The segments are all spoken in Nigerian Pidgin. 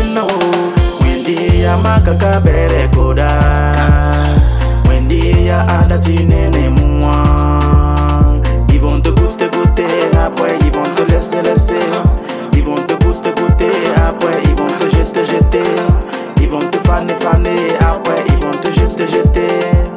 dena o. Wendy ya makaka bere koda. Wendy ya adati nene moi. Ils vont te goûter, goûter, après ils vont te laisser, laisser. Ils vont te goûter, goûter, après ils vont te jeter, jeter. Ils vont te faner, faner, après ils vont te jeter, jeter.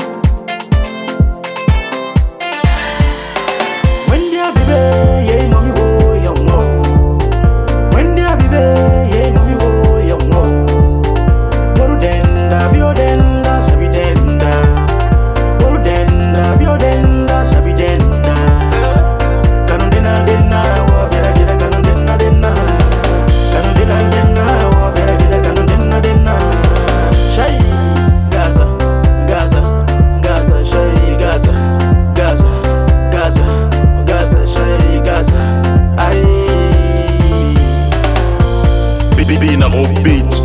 Wendy a bébé, yeah, mommy, oh, yeah, no. Wendy a bébé, yeah, mommy, oh, yeah, no. Borudenda, biodenda, sabidenda. Borudenda, biodenda, sabidenda. Kanundena, dena, wa bera gira, kanundena, dena. Kanundena, dena, wa bera gira, kanundena, dena. Shay, Gaza, Gaza, Gaza, Shay, Gaza, Gaza, Gaza, Gaza, Shay, Gaza. Aye. Baby, na beat.